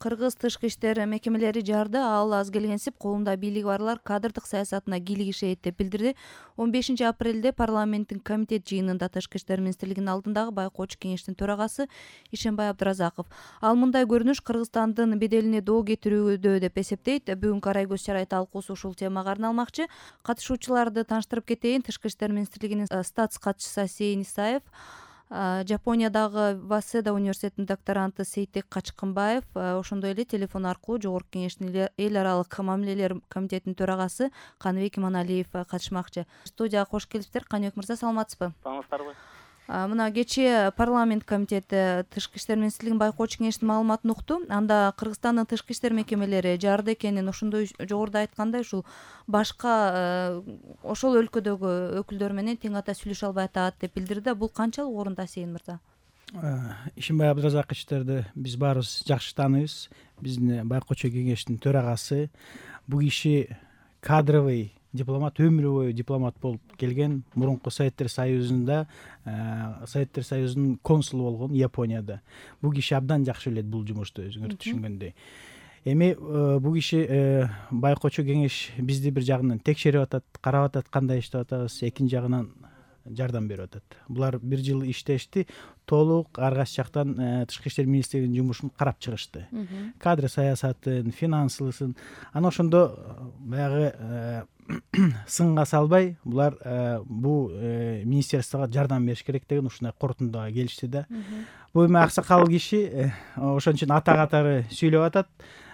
Кыргыз тышкы иштер мекемелери жарды ал аз келгенсип колунда бийлиги барлар кадрдык саясатына кийлигишет деп билдирди. 15 апрелде парламенттин комитет жыйынында Тышкы иштер министрлигинин алдындагы байкоочу кеңештин төрагасы Ишенбай Абдыразаков. Ал мындай көрүнүш Кыргызстандын беделине доо кетирүүдө деп эсептейт. Бүгүнкү Арайгөз чарай талкуусу ушул темага арналмакчы. Катышуучуларды тааныштырып кетейин. Тышкы иштер министрлигинин статс катчысы Асейин Исаев, Жапониядагы Васеда университетинин докторанты Сейтек Качкынбаев, ошондой эле телефон аркылуу Жогорку Кеңештин эл аралык мамилелер комитетинин төрагасы Каныбек Иманалиев катышмакчы. Студияга кош келипсиздер. Каныбек мырза, саламатсызбы? Саламатсыздарбы? Мына кечээ парламент комитети Тышкы иштер министрлигинин байкоочу кеңештин маалыматын укту. Анда Кыргызстандын тышкы иштер мекемелери жарды экенин, ошондой жогоруда айткандай ушул башка ошол өлкөдөгү өкүлдөр менен тең ата сүйлөшө албай атат деп билдирди. Бул канчалык орунду, Асейин мырза? Ишенбай Абдыразаковичтерди биз баарыбыз жакшы тааныйбыз. Биздин байкоочу кеңештин төрагасы. Бул киши кадровый дипломат, өмүр бою дипломат болуп келген. Мурунку Советтер Союзунда Советтер Союзунун консулу болгон Японияда. Бул киши абдан жакшы билет бул жумушту, өзүңөр түшүнгөндөй. Эми бул киши байкоочу кеңеш бизди бир жагынан текшерип атат, карап атат, кандай иштеп атабыз, экинчи жагынан жардам берип атат. Булар бир жыл иштешти, толук ар кайсы жактан тышкы иштер министрлигинин жумушун карап чыгышты. Кадр саясатын, финансысын. Анан ошондо баягы сынга салбай булар бул министерствого жардам бериш керек деген ушундай корутундуга келишти да. Бул эми аксакал киши ошон үчүн ата катары сүйлөп атат.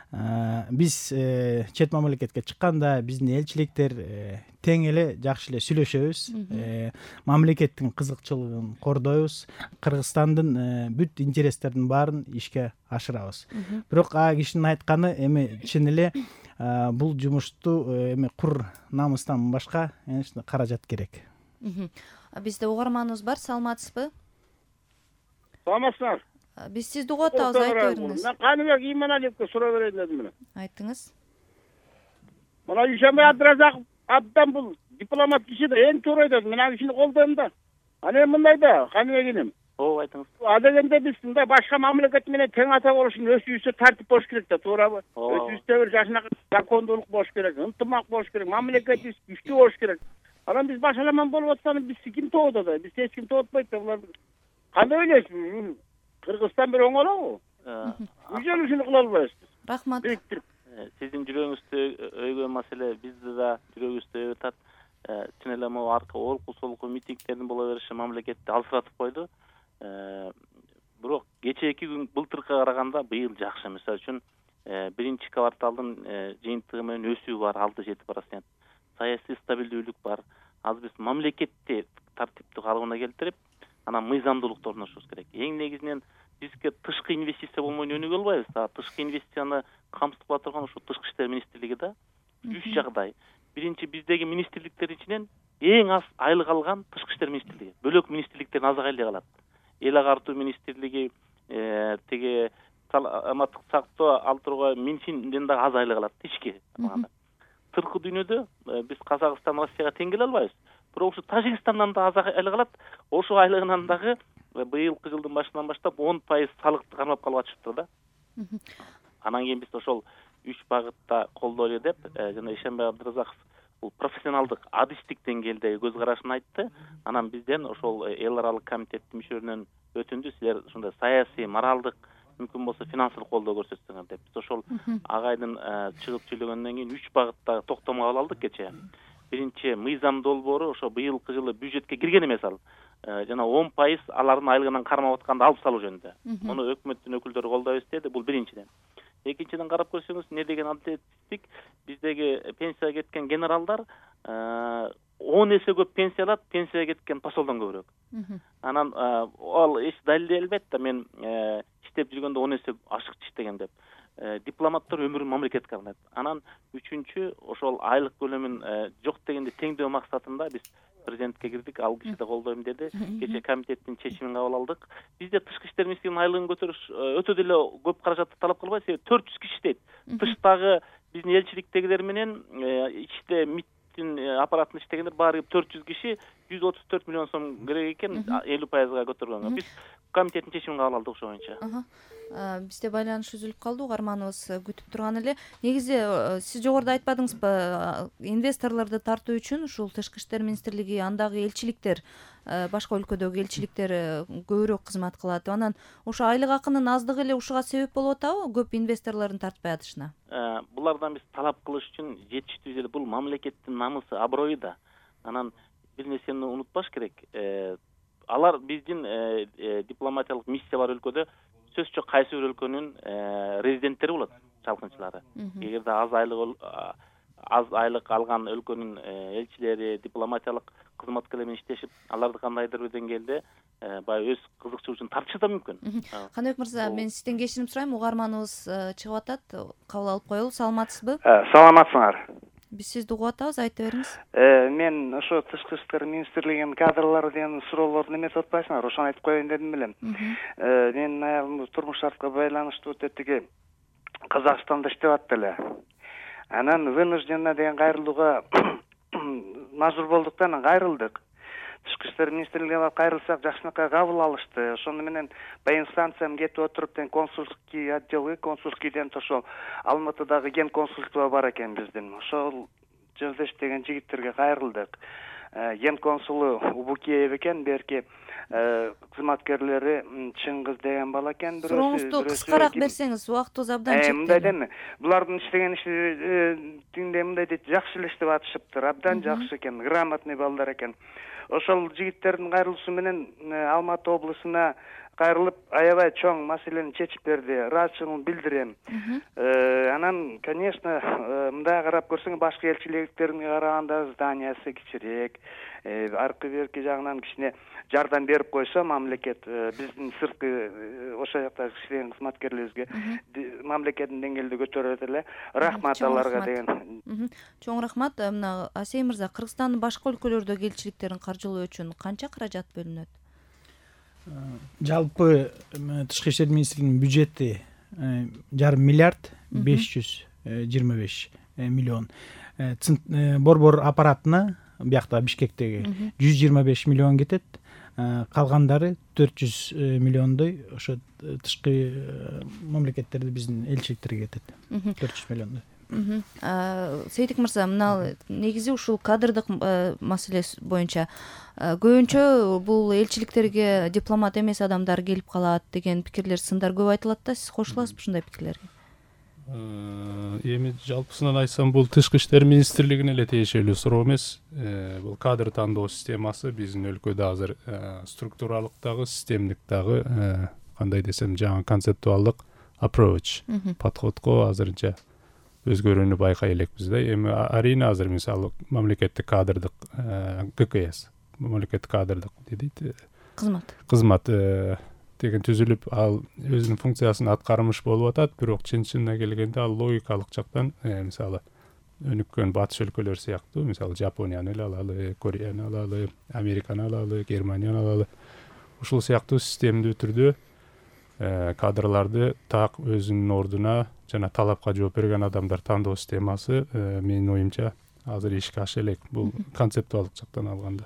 Биз чет мамлекетке чыкканда биздин элчиликтер тең эле жакшы эле сүйлөшөбүз. Мамлекеттин кызыкчылыгын кордойбуз. Кыргызстандын бүт интерестердин баарын ишке ашырабыз. Бирок кишинин айтканы эми чын эле бул жумушту эми кур намыстан башка каражат керек. Бизде угарманыбыз бар, саламатсызбы? Саламатсыздар. Биз сизди угуп атабыз, айтып бериңиз. Мен Каныбек Иманалиевке суроо берейин дедим эле. Айтыңыз. Мына Ишенбай Абдыразаков абдан бул дипломат киши да, эң туура айтат. Мен ал кишини колдойм да. Ана эми мындай да, Каныбек иним. Ооба, айтыңыз. Адегенде биз мындай башка мамлекет менен тең ата болуш үчүн өзүбүздө тартип болуш керек да, туурабы? Өзүбүздө бир жашынакай закондуулук болуш керек, ынтымак болуш керек, мамлекетибиз күчтүү болуш керек. Анан биз башаламан болуп атсаны биз ким тоодот да? Биз эч ким тоотпойт да. Булар кандай ойлойсуз? Кыргызстан бир оңолобу? Үчөн ушуну кыла албайбыз. Рахмат. Сиздин жүрөгүңүздө өйгөн маселе бизди да жүрөгүбүздө өйгөп атат. Чын эле могу аркы олку солку митингдердин боло бериши мамлекетти алсыратып койду. Бирок кечээки күн былтыркыга караганда быйыл жакшы. Мисалы үчүн биринчи кварталдын жыйынтыгы менен өсүү бар, 6-7%. Саясий стабилдүүлүк бар. Азыр биз мамлекетти тартиптүү калыбына келтирип, анан мыйзамдуулукту орнотушубуз керек. Эң негизинен бизге тышкы инвестиция болмойн өнүгө албайбыз. Тышкы инвестицияны камсыздап кыла турган ушул тышкы иштер министрлиги да. 3 жагдай. Биринчи, биздеги министрликтердин ичинен эң аз айлык алган тышкы иштер министрлиги. Бөлөк министрликтердин азак айлык алат. Эл агартуу министрлиги, теге саламаттык сактоо алдырууга Минфинден да аз айлык алат, ички. Сырткы дүйнөдө биз Казакстан, Россияга тең келе албайбыз. Бирок ушу Тажикстандан да аз айлык алат. Ошол айлыгынан дагы быйылкы жылдын башынан баштап 10% салыкты кармап калып атышыптыр да. Анан кийин биз ошол 3 багытта колдойлу деп жана Ишенбай Абдыразаков бул профессионалдык, адистик деңгээлдеги көз карашын айтты. Анан бизден ошол эл аралык комитеттин мүчөлөрүнөн өтүндү. Силер ушундай саясий, моралдык, мүмкүн болсо финансылык колдоо көрсөтсөңөр деп. Биз ошол агайдын чыгып сүйлөгөндөн кийин 3 багытта токтом кабыл алдык кечээ. Биринчи, мыйзам долбоору ошо быйылкы жылы бюджетке кирген эмес ал. Жана 10% алардын айлыгынан кармап атканды алып салуу жөнүндө. Муну өкмөттүн өкүлдөрү колдойбуз деди. Бул биринчиден. Экинчиден карап көрсөңүз, эмне деген адилетсиздик? Биздеги пенсияга кеткен генералдар 10 эсе көп пенсия алат, пенсияга кеткен посолдон көбүрөөк. Анан ал эч далилделбейт да, мен иштеп жүргөндө 10 эсе ашык иштегем деп. Дипломаттар өмүрүн мамлекетке арнайт. Анан үчүнчү, ошол айлык көлөмүн жок дегенде теңдөө максатында биз президентке кирдик, ал киши да колдойм деди. Кечээ комитеттин чечимин кабыл алдык. Бизде тышкы иштер министрлигинин айлыгын көтөрүш өтө деле көп каражатты талап кылбайт. 400 киши иштейт. Тыштагы биздин элчиликтегилер менен ичте МИДтин аппаратында иштегендер баары 400 киши 134 миллион сом керек экен, 50%га көтөргөнгө. Биз комитеттин чечимин кабыл алдык ошо боюнча. Бизде байланыш үзүлүп калды, угарманыбыз күтүп турган эле. Негизи сиз жогоруда айтпадыңызбы, инвесторлорду тартуу үчүн ушул Тышкы иштер министрлиги, андагы элчиликтер, башка өлкөдөгү элчиликтер көбүрөөк кызмат кылат. Анан ошо айлык акынын аздыгы эле ушуга себеп болуп атабы, көп инвесторлордун тартпай атышына? Булардан биз талап кылыш үчүн жетиштүү эле, бул мамлекеттин намысы, аброю да. Анан бир нерсени унутпаш керек. Алар биздин дипломатиялык миссия бар өлкөдө сөзсүз жок кайсы бир өлкөнүн резиденттери болот, чалкынчылары. Эгерде аз айлык алган өлкөнүн элчилери, дипломатиялык кызматкерлер менен иштешип, аларды кандайдыр бир деңгээлде баягы өз кызыкчылыгы үчүн тартышы да мүмкүн. Каныбек мырза, мен сизден кечирим сурайм, угарманыбыз чыгып атат. Кабыл алып коелу. Саламатсызбы? Саламатсыңар. Биз сизди угуп атабыз, айта бериңиз. Мен ошо Тышкы иштер министрлигинин кадрлары деген суроолорду эметип атпайсыңар, ошону айтып коеюн дедим элем. Менин аялым турмуш шартка байланыштуу тетиги Казакстанда иштеп атты эле. Анан вынужденно деген кайрылууга мажбур болдук да, анан кайрылдык. Тышкы иштер министрлигине барып кайрылсак, жакшынакай кабыл алышты. Ошону менен по инстанциям кетип отуруп, консулский отделге, консулскийден ошол Алматыдагы ген консулство бар экен биздин. Ошол жерде иштеген жигиттерге кайрылдык. Ген консулу Убукеев экен, берки кызматкерлери Чыңгыз деген бала экен. Сурооңузду кыскараак берсеңиз, убактыбыз абдан чектелди. Мындай дейм, булардын иштеген иши тиңде мындай дейт, жакшы эле иштеп атышыптыр, абдан жакшы экен, грамотный балдар экен. Ошол жигиттердин кайрылуусу менен Алматы облусуна кайрылып, аябай чоң маселени чечип берди. Ыраазычылыгымды билдирем. Анан, конечно, мындай карап көрсөң, башка элчиликтерге караганда зданиясы кичирээк, аркы берки жагынан кичине жардам берип койсо мамлекет, биздин сырткы ошол жакта иштеген кызматкерлерибизге мамлекеттин деңгээлде көтөрөт эле. Рахмат аларга деген. Чоң рахмат. Мына Асей мырза, Кыргызстандын башка өлкөлөрдөгү элчиликтерин каржылоо үчүн канча каражат бөлүнөт? Жалпы Тышкы иштер министрлигинин бюджети 1,5 миллиард 525 миллион. Борбор аппаратына биякта Бишкектеги 125 миллион кетет. Калгандары 400 миллиондой ошо тышкы мамлекеттерде биздин элчиликтерге кетет. 400 миллиондой. Сейдик мырза, мына негизи ушул кадрдык маселе боюнча көбүнчө бул элчиликтерге дипломат эмес адамдар келип калат деген пикирлер, сындар көп айтылат да. Сиз кошуласызбы ушундай пикирлерге? Эми жалпысынан айтсам, бул Тышкы иштер министрлигине эле тиешелүү суроо эмес. Бул кадр тандоо системасы биздин өлкөдө азыр структуралык дагы, системдик дагы, кандай десем, жаңы концептуалдык approach, подходко азырынча өзгөрүүнү байкай элекпиз да. Эми арийне азыр мисалы мамлекеттик кадрдык ГКС, мамлекеттик кадрдык дейт, кызмат деген түзүлүп, ал өзүнүн функциясын аткармыш болуп атат, бирок чын-чынына келгенде ал логикалык жактан мисалы өнүккөн батыш өлкөлөр сыяктуу, мисалы Жапонияны эле алалы, Кореяны алалы, Американы алалы, Германияны алалы, ушул сыяктуу системдүү түрдө кадрларды так өзүнүн ордуна жана талапка жооп берген адамдар тандоо системасы менин оюмча азыр ишке аша элек, бул концептуалдык жактан алганда.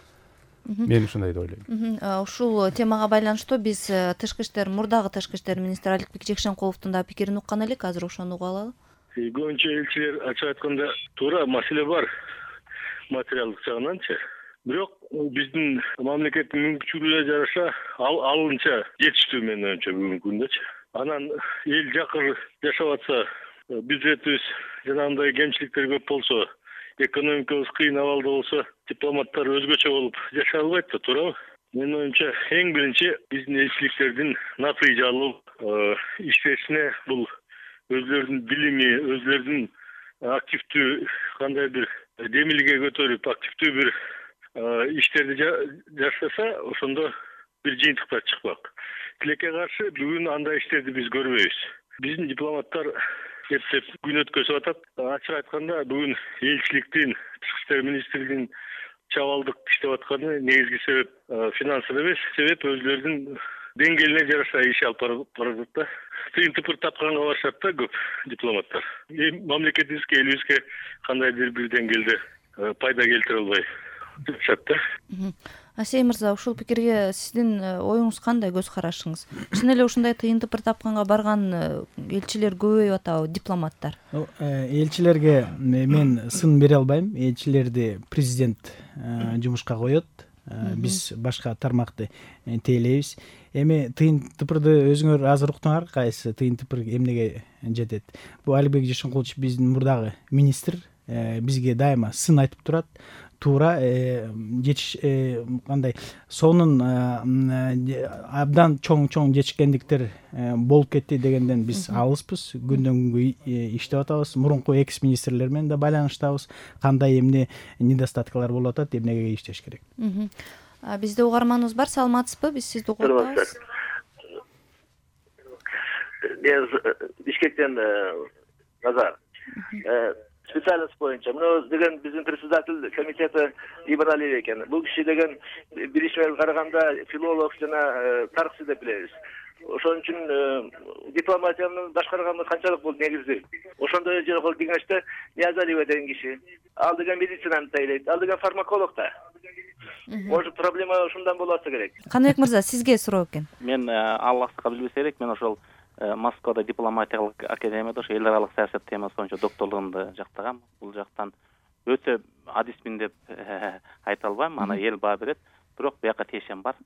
Мен ушундай деп ойлойм. Ушул темага байланыштуу биз мурдагы Тышкы иштер министри Аликбек Жекшенкуловдун да пикирин уккан элек, азыр ошону угуп алалы. Көбүнчө элчилер ачык айтканда туура маселе бар материалдык жагынанчы. Бирок биздин мамлекеттин мүмкүнчүлүгүнө жараша алынча жетиштүү менин оюмча бүгүнкү күндөчү. Анан эл жакыр жашап атса, бюджетибиз жанагындай кемчиликтер көп болсо, экономикабыз кыйын абалда болсо, дипломаттар өзгөчө болуп жашай албайт да, туурабы? Менин оюмча эң биринчи биздин элчиликтердин натыйжалуу иштешине бул өзлөрүнүн билими, өзлөрүнүн активдүү кандай бир демилге көтөрүп, активдүү бир иштерди жашаса, ошондо бир жыйынтыктар чыкпак. Тилекке каршы бүгүн андай иштерди биз көрбөйбүз. Биздин дипломаттар эптеп күн өткөзүп атат. Ачык айтканда бүгүн элчиликтин, Тышкы иштер министрлигинин чабалдык иштеп атканы негизги себеп финансыр эмес, себеп өзлөрүнүн деңгээлине жараша иш алып барат да. Тыйын тыпыр тапканга барышат да көп дипломаттар. Мамлекетибизге, элибизге кандайдыр бир деңгээлде пайда келтире албай жатат да. Асей мырза, ушул пикирге сиздин оюңуз кандай, көз карашыңыз? Чын эле ушундай тыйын тыпыр тапканга барган элчилер көбөйүп атабы, дипломаттар? Элчилерге мен сын бере албайм. Элчилерди президент жумушка коет. Биз башка тармакты тейлейбиз. Эми тыйын тыпырды өзүңөр азыр уктуңар, кайсы тыйын тыпыр эмнеге жетет. Бул Алибек Жашынкулович биздин мурдагы министр, бизге дайыма сын айтып турат. Туура кандай сонун абдан чоң жетишкендиктер болуп кетти дегенден биз алыспыз. Күндөн күнгө иштеп атабыз. Мурунку экс министрлер менен да байланыштабыз. Кандай эмне недостаткалар болуп атат, эмнеге иштеш керек. Бизде угарманыбыз бар, саламатсызбы? Биз сизди угуп атабыз. Бишкектен Назар. Специальность боюнча. Мына деген биздин председатель комитети Ибралиев экен. Бул киши деген биринчи караганда филолог жана тарыхчы деп билебиз. Ошон үчүн дипломатияны башкарганды канчалык бул негизди. Ошондой жерде кеңеште Ниязалиева деген киши. Ал деген медицинаны тейлейт, ал деген фармаколог да. Может, проблема ушундан болот керек. Каныбек мырза, сизге суроо экен. Мен Аллахка билбесе керек, мен ошол Москвада дипломатиялык академияда ошо эл аралык саясат темасы боюнча докторлугумду жактагам. Бул жактан өтө адисмин деп айта албайм. Ана эл баа берет. Бирок бияка тиешем бар.